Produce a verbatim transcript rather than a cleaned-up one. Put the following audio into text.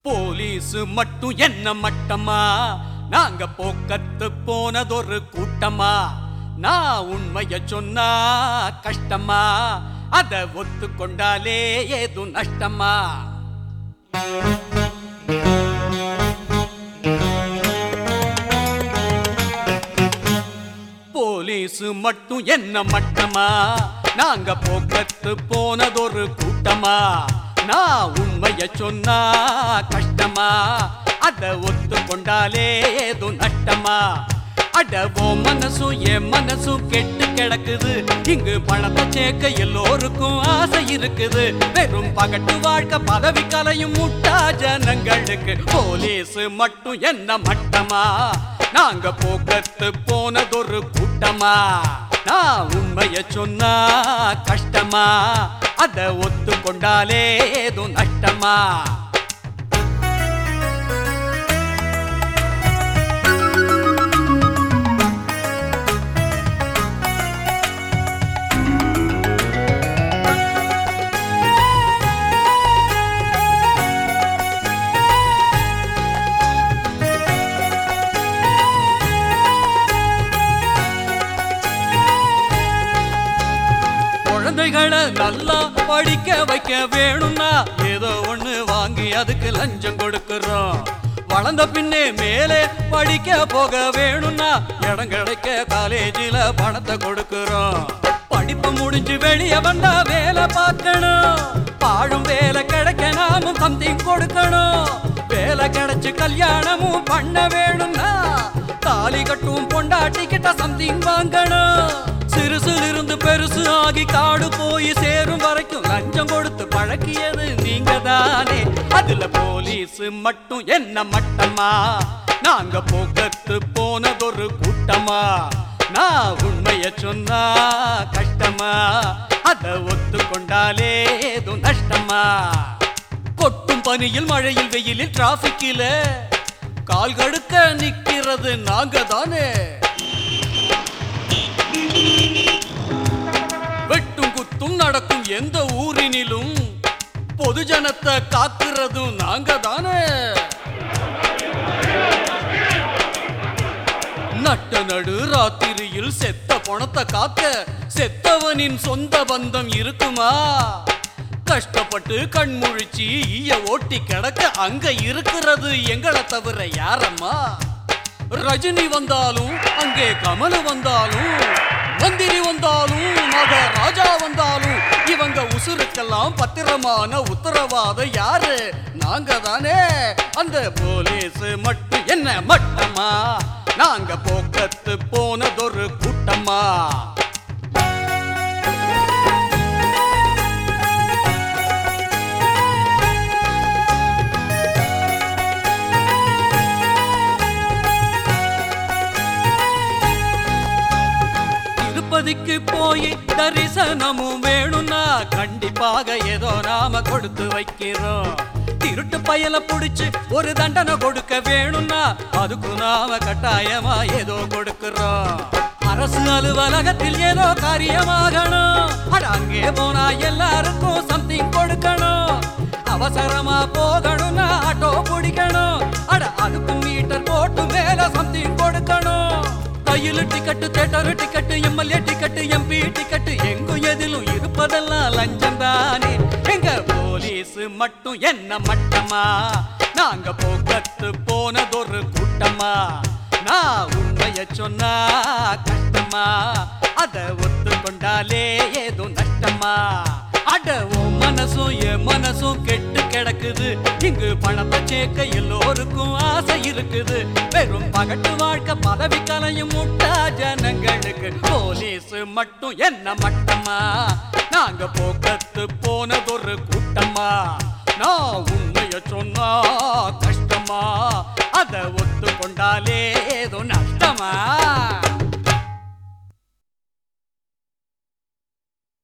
Police மட்டும் என்ன மட்டமா, நாங்க போக்கத்து போனதொரு கூட்டமா. நான் உண்மைய சொன்னா கஷ்டமா, அத ஒத்துக்கொண்டாலே ஏது நஷ்டமா. போலீஸ் மட்டும் என்ன மட்டமா, நாங்க போக்கத்து போனதொரு கூட்டமா. நான் உண்மைய சொன்னா கஷ்டமா, அத ஒத்துக்கொண்டாலே ஏதோ நஷ்டமா. அடவோ மனசும் என் மனசும் கெட்டு கிடக்குது. இங்கு பணத்தை சேர்க்க எல்லோருக்கும் ஆசை இருக்குது. வெறும் பகட்டு வாழ்க்கை பதவி கலையும் முட்டா ஜனங்களுக்கு. போலீஸ் மட்டும் என்ன மட்டமா, நாங்க போக்கத்து போனதொரு கூட்டமா. நான் உண்மைய சொன்னா கஷ்டமா, அத ஒத்துக்கொண்டாலே ஏதோ நஷ்டமா. குழந்தைகளை நல்லா படிக்க வைக்க வேணும்னா ஏதோ ஒண்ணு வாங்கி அதுக்கு லஞ்சம் கொடுக்கிறோம். வளர்ந்த பின்னே மேலே படிக்க போக வேணும்னா இடம் கிடைக்க காலேஜில பணத்தை கொடுக்கிறோம். படிப்பு முடிஞ்சு வெளியே வந்தா வேலை பார்க்கணும். பாழும் வேலை கிடைக்க நாமும் சம்திங் கொடுக்கணும். வேலை கிடைச்சு கல்யாணமும் பண்ண வேணும்னா தாலி கட்டும் பொண்டாட்டி கிட்ட சம்திங் வாங்கணும். சிறுசுல இருந்து பெருசு ஆகி காடு போய் சேரும் வரைக்கும் லஞ்சம் கொடுத்து பழக்கியது நீங்க தானே. அதுல போலீஸ் மட்டும் என்ன மட்டமா, நாங்க போக்கத்து போனதொரு கூட்டமா. நான் உண்மைய சொன்னா கஷ்டமா, அத ஒத்துக்கொண்டாலே ஏதோ நஷ்டமா. கொட்டும் பனியில் மழையில் வெயிலில் டிராபிக்கில கால் கடுக்க நிக்கிறது நாங்க தானே. வெட்டும் குத்தும் நடக்கும் எந்த ஊரினிலும் பொதுஜனத்தை காக்கிறதும் நாங்க தானே. நட்ட நடு ராத்திரியில் செத்த பணத்தை காக்க செத்தவனின் சொந்த பந்தம் இருக்குமா? கஷ்டப்பட்டு கண்முழிச்சு ஈய ஓட்டி கிடக்க அங்க இருக்கிறது எங்களை தவிர யாரம்மா? ரஜினி வந்தாலும் அங்கே கமல் வந்தாலும் மந்திரி வந்தாலும் மகாராஜா வந்தாலும் இவங்க உசுருக்கெல்லாம் பத்திரமான உத்தரவாதம் யாரு? நாங்க தானே. அந்த போலீஸ் மட்டும் என்ன மட்டமா, நாங்க போக்கத்து போனதொரு கூட்டமா. திருப்பதிக்கு போய் தரிசனமும் வேணும்னா கண்டிப்பாக ஏதோ நாம கொடுத்து வைக்கிறோம். திருட்டு பயல புடிச்சு ஒரு தண்டனை கொடுக்க வேணும்னா அதுக்கு நாம கட்டாயமா ஏதோ கொடுக்கிறோம். அரசு அலுவலகத்தில் ஏதோ காரியமாகணும். அட அங்கே போனா எல்லாருக்கும் சம்திங் கொடுக்கணும். அவசரமா போகணும்னா ஆட்டோ பிடிக்கணும். அட அதுக்கு மீட்டர் போட்டு மேல சம்திங் கொடுக்கணும். கையில் ticket, theatre ticket, MLA ticket, MP ticket, எங்கும் எதிலும் இருப்பதெல்லாம் லஞ்சம் தானே. எங்க போலீஸ் மட்டும் என்ன மட்டமா, நாங்க போக்கத்து போனதொரு கூட்டமா. நான் உண்மைய சொன்னா கஷ்டமா, அத ஒத்துக்கொண்டாலே ஏதோ நஷ்டமா. அடவோ மனசும் என் மனசும் கெட்டு கிடக்குது. இங்கு பணத்தை சேர்க்க எல்லோருக்கும் ஆசை இருக்குது. வெறும் பகட்டு வாழ்க்கை பதவி கலையும் முட்டா ஜனங்களுக்கு. போலீஸ் மட்டும் என்ன மட்டமா, நாங்க போக்கத்து போனதொரு கூட்டமா. நான் உண்மைய சொன்னா கஷ்டமா, அத ஒத்துக்கொண்டாலே ஏதோ நஷ்டமா.